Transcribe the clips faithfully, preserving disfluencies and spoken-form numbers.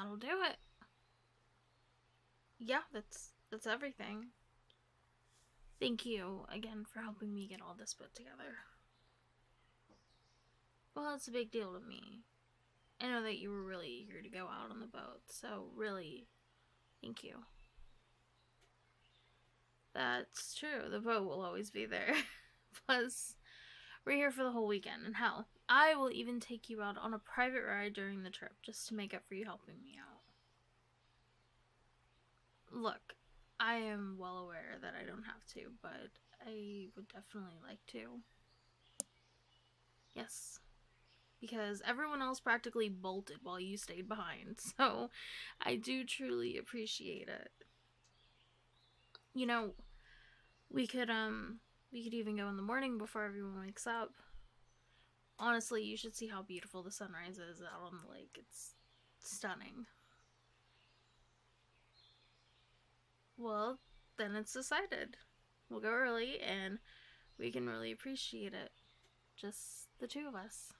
That'll do it. Yeah, that's that's everything. Thank you again for helping me get all this put together. Well, it's a big deal to me. I know that you were really eager to go out on the boat, so really, thank you. That's true. The boat will always be there. Plus, we're here for the whole weekend, and hell, I will even take you out on a private ride during the trip just to make up for you helping me out. Look, I am well aware that I don't have to, but I would definitely like to. Yes. Because everyone else practically bolted while you stayed behind, so I do truly appreciate it. You know, we could, um, we could even go in the morning before everyone wakes up. Honestly, you should see how beautiful the sunrise is out on the lake. It's stunning. Well, then it's decided. We'll go early, and we can really appreciate it. Just the two of us.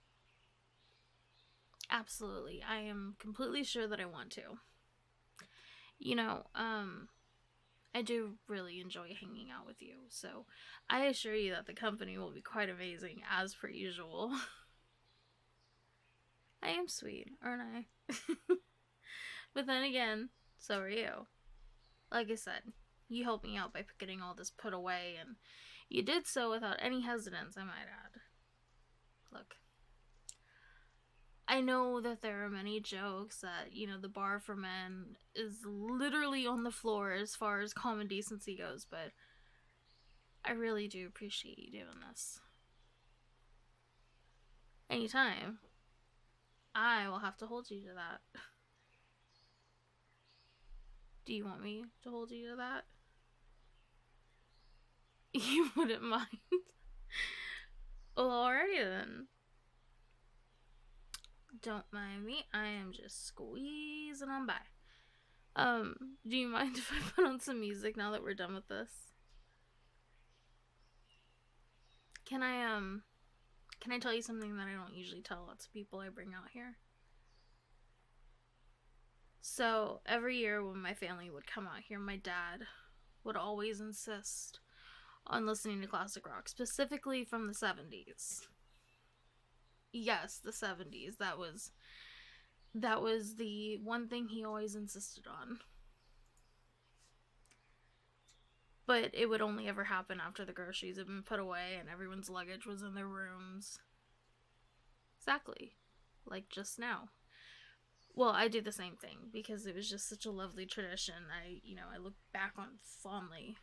Absolutely. I am completely sure that I want to. You know, um, I do really enjoy hanging out with you, so I assure you that the company will be quite amazing, as per usual. I am sweet, aren't I? But then again, so are you. Like I said, you helped me out by getting all this put away, and you did so without any hesitance, I might add. Look, I know that there are many jokes that, you know, the bar for men is literally on the floor as far as common decency goes, but I really do appreciate you doing this. Anytime, I will have to hold you to that. Do you want me to hold you to that? You wouldn't mind? Well, alrighty then. Don't mind me, I am just squeezing on by. Um, do you mind if I put on some music now that we're done with this? Can I, um, can I tell you something that I don't usually tell lots of people I bring out here? So, every year when my family would come out here, my dad would always insist on listening to classic rock, specifically from the seventies. Yes, the seventies. That was that was the one thing he always insisted on. But it would only ever happen after the groceries had been put away and everyone's luggage was in their rooms. Exactly. Like just now. Well, I do the same thing because it was just such a lovely tradition. I, you know, I look back on fondly.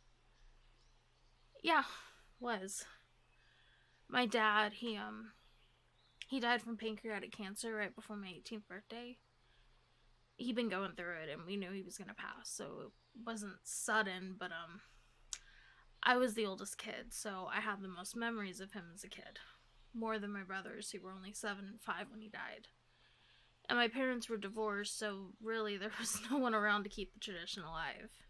Yeah, was. My dad, he, um, he died from pancreatic cancer right before my eighteenth birthday. He'd been going through it and we knew he was gonna pass, so it wasn't sudden, but, um, I was the oldest kid, so I had the most memories of him as a kid. More than my brothers, who were only seven and five when he died. And my parents were divorced, so really there was no one around to keep the tradition alive.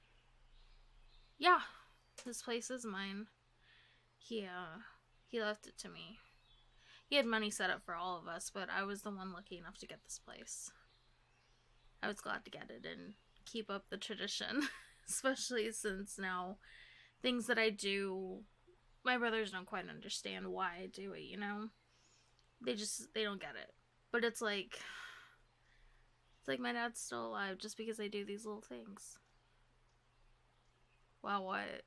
Yeah, this place is mine. He, uh, he left it to me. He had money set up for all of us, but I was the one lucky enough to get this place. I was glad to get it and keep up the tradition, especially since now things that I do, my brothers don't quite understand why I do it, you know? They just, they don't get it. But it's like, it's like my dad's still alive just because I do these little things. Wow, what?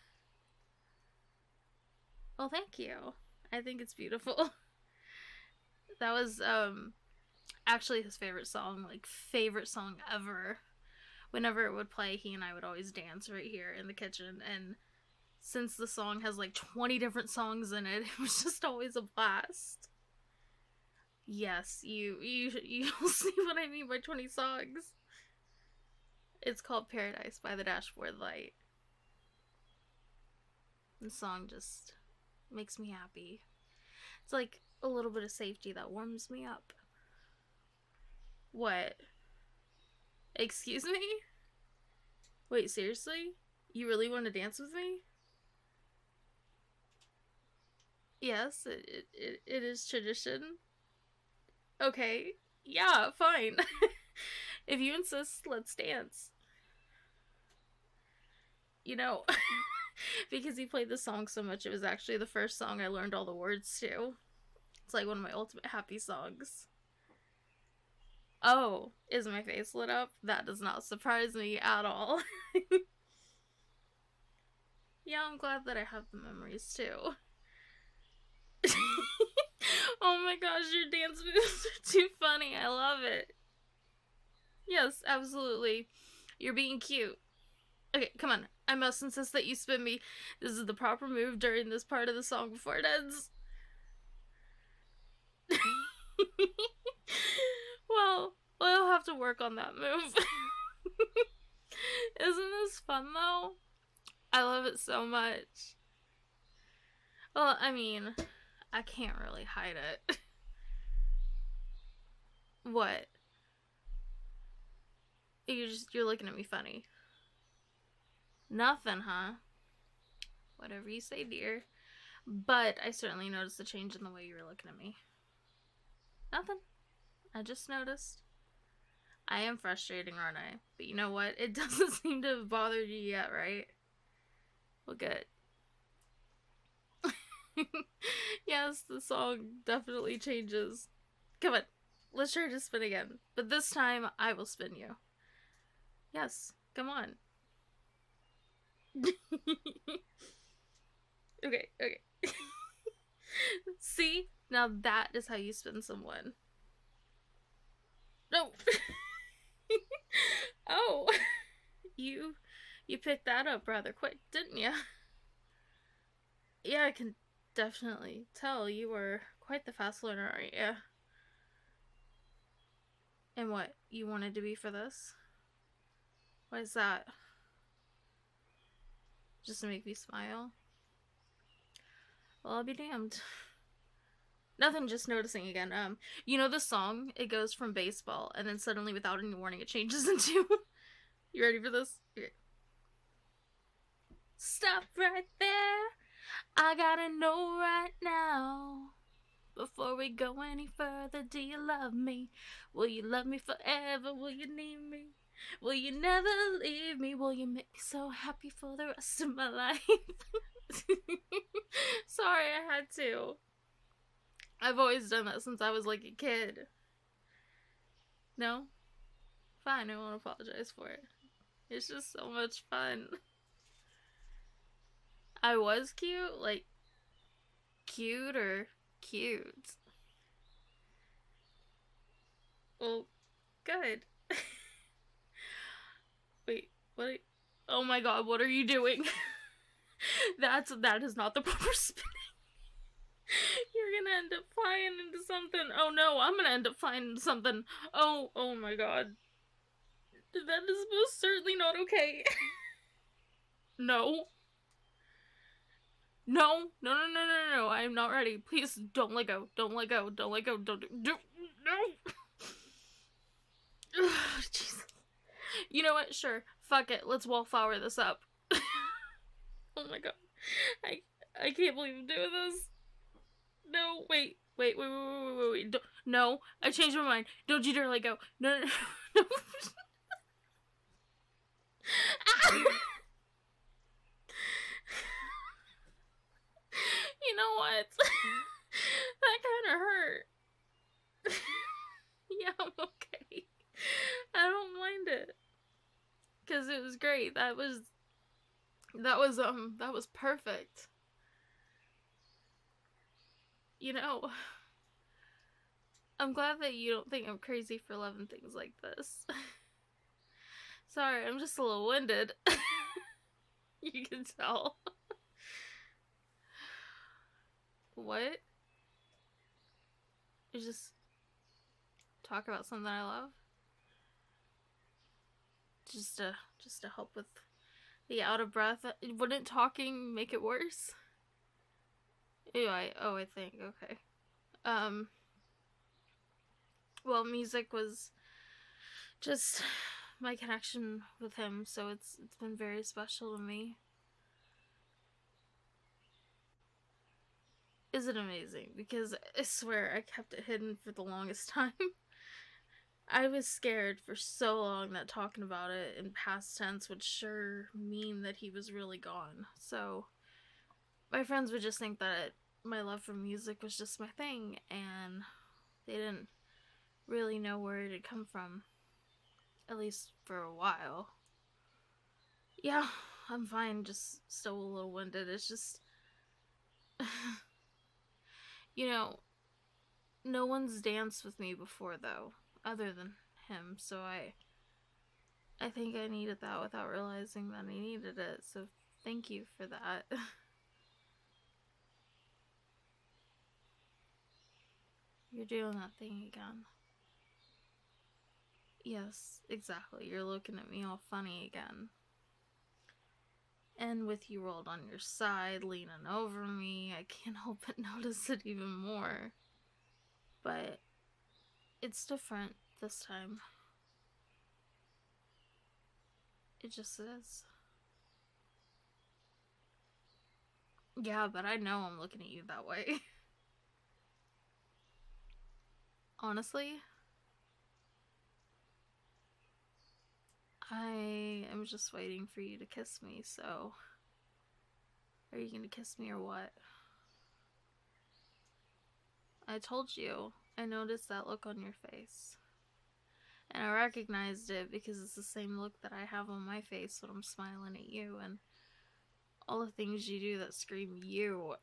Well, thank you. I think it's beautiful. That was, um, actually his favorite song, like, favorite song ever. Whenever it would play, he and I would always dance right here in the kitchen, and since the song has, like, twenty different songs in it, it was just always a blast. Yes, you, you, you'll see what I mean by twenty songs. It's called Paradise by the Dashboard Light. The song just makes me happy. It's like a little bit of safety that warms me up. What? Excuse me? Wait, seriously? You really want to dance with me? Yes, it, it, it is tradition. Okay. Yeah, fine. If you insist, let's dance. You know, because he played the song so much, it was actually the first song I learned all the words to. It's like one of my ultimate happy songs. Oh, is my face lit up? That does not surprise me at all. Yeah, I'm glad that I have the memories too. Oh my gosh, your dance moves are too funny. I love it. Yes, absolutely. You're being cute. Okay, come on. I must insist that you spin me. This is the proper move during this part of the song before it ends. Well, we'll have to work on that move. Isn't this fun though? I love it so much. Well, I mean, I can't really hide it. What? You're just you're looking at me funny. Nothing, huh? Whatever you say, dear. But I certainly noticed a change in the way you were looking at me. Nothing. I just noticed. I am frustrating, aren't I? But you know what? It doesn't seem to have bothered you yet, right? Well, good. Yes, the song definitely changes. Come on. Let's try to spin again. But this time, I will spin you. Yes. Come on. Okay, okay. See? Now that is how you spin someone. No. Oh. You you picked that up rather quick, didn't you? Yeah, I can definitely tell you were quite the fast learner, aren't you? And what, you wanted to be for this? Why is that? Just to make me smile? Well, I'll be damned. Nothing, just noticing again. Um, you know the song? It goes from baseball, and then suddenly, without any warning, it changes into... You ready for this? Okay. Stop right there. I gotta know right now. Before we go any further, do you love me? Will you love me forever? Will you need me? Will you never leave me? Will you make me so happy for the rest of my life? Sorry, I had to. I've always done that since I was like a kid. No? Fine, I won't apologize for it. It's just so much fun. I was cute? Like, cute or cute? Well, good. Wait, what? Are, oh my god, what are you doing? That's, that is not the proper spinning. You're gonna end up flying into something. Oh no, I'm gonna end up flying into something. Oh, oh my god. That is most certainly not okay. No. No, no, no, no, no, no, I am not ready. Please, don't let go. Don't let go. Don't let go. Don't do, do no. Jesus. You know what? Sure. Fuck it. Let's wallflower this up. Oh my god. I I can't believe I'm doing this. No, wait. Wait, wait, wait, wait, wait, wait. Don't, no, I changed my mind. Don't you dare let go. No, no, no. You know what? That kind of hurt. Yeah, I'm okay. I don't mind it. Because it was great. That was... That was, um... That was perfect. You know... I'm glad that you don't think I'm crazy for loving things like this. Sorry, I'm just a little winded. You can tell. What? You just talk about something I love? Just to, just to help with the out of breath. Wouldn't talking make it worse? Ew, I, oh, I think, okay. Um, well, music was just my connection with him, so it's it's been very special to me. Is it amazing? Because I swear I kept it hidden for the longest time. I was scared for so long that talking about it in past tense would sure mean that he was really gone. So my friends would just think that my love for music was just my thing, and they didn't really know where it had come from, at least for a while. Yeah, I'm fine, just still a little winded. It's just, you know, no one's danced with me before, though, other than him, so I I think I needed that without realizing that I needed it, so thank you for that. You're doing that thing again. Yes, exactly. You're looking at me all funny again. And with you rolled on your side, leaning over me, I can't help but notice it even more. But it's different this time. It just is. Yeah, but I know I'm looking at you that way. Honestly, I am just waiting for you to kiss me, so are you gonna kiss me or what? I told you. I noticed that look on your face. And I recognized it because it's the same look that I have on my face when I'm smiling at you, and all the things you do that scream you.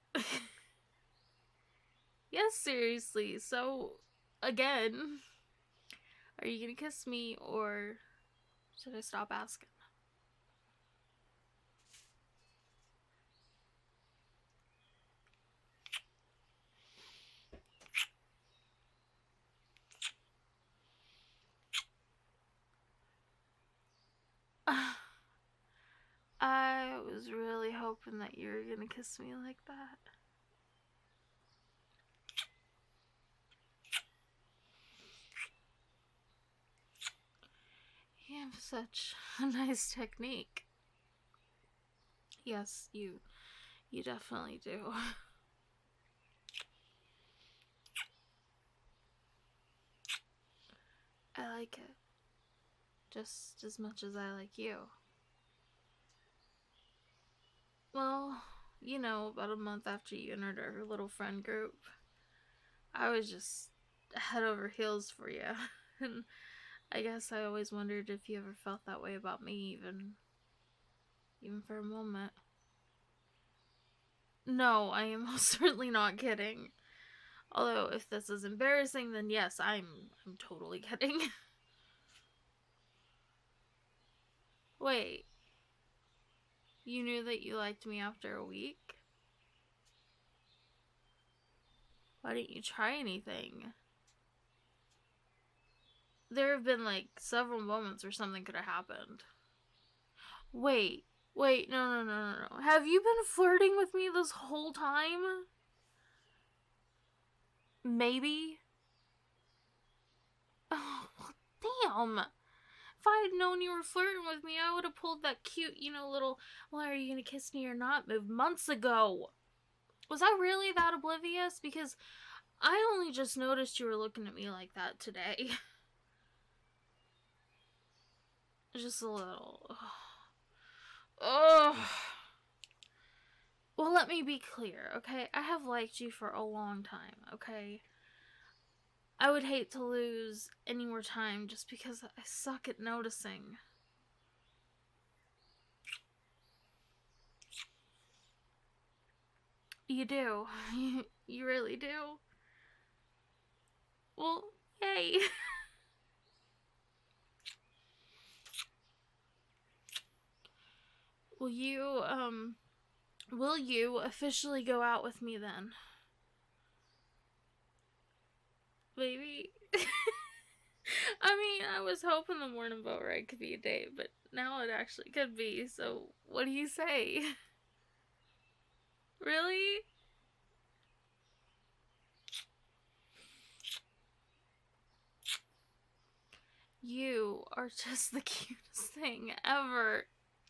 Yes, seriously. So, again, are you gonna kiss me or should I stop asking? I was really hoping that you were gonna kiss me like that. You have such a nice technique. Yes, you you definitely do. I like it just as much as I like you. Well, you know, about a month after you entered our little friend group, I was just head over heels for you. And I guess I always wondered if you ever felt that way about me, even even for a moment. No, I am most certainly not kidding. Although if this is embarrassing, then yes, I'm I'm totally kidding. Wait, you knew that you liked me after a week? Why didn't you try anything? There have been like several moments where something could have happened. Wait, wait, no, no, no, no, no. Have you been flirting with me this whole time? Maybe? Oh, damn. If I had known you were flirting with me, I would have pulled that cute, you know, little, well, are you gonna kiss me or not move months ago. Was I really that oblivious? Because I only just noticed you were looking at me like that today. Just a little. Ugh. Well, let me be clear, okay? I have liked you for a long time, okay? I would hate to lose any more time just because I suck at noticing. You do. You really do. Well, yay. Will you, um, will you officially go out with me then? Baby? I mean, I was hoping the morning boat ride could be a date, but now it actually could be, so what do you say? Really? You are just the cutest thing ever.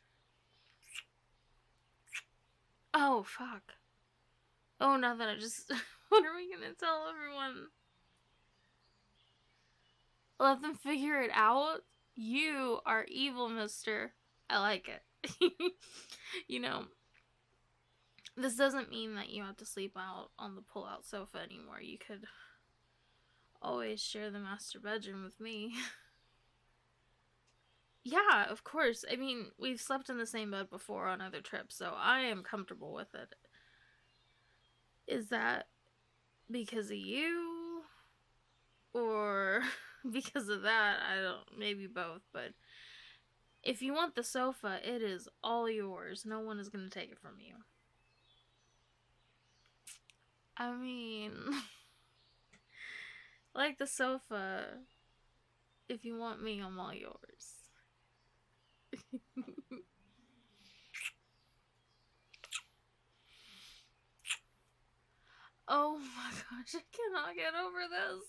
Oh, fuck. Oh, now that I just... What are we gonna tell everyone? Let them figure it out? You are evil, mister. I like it. You know, this doesn't mean that you have to sleep out on the pull-out sofa anymore. You could always share the master bedroom with me. Yeah, of course. I mean, we've slept in the same bed before on other trips, so I am comfortable with it. Is that because of you? Or because of that? I don't, maybe both, but if you want the sofa, it is all yours. No one is going to take it from you. I mean, like the sofa, if you want me, I'm all yours. Oh my gosh, I cannot get over this.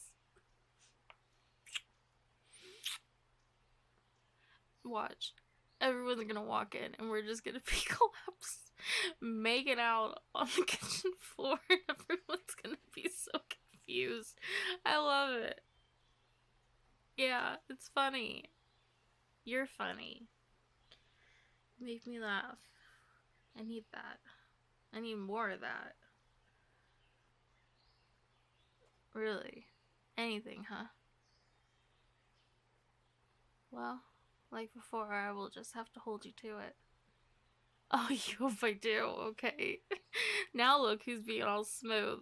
Watch. Everyone's gonna walk in and we're just gonna be collapsed, making out on the kitchen floor, and everyone's gonna be so confused. I love it. Yeah, it's funny. You're funny. Make me laugh. I need that. I need more of that. Really. Anything, huh? Well, like before, I will just have to hold you to it. Oh, you hope I do. Okay. Now look who's being all smooth.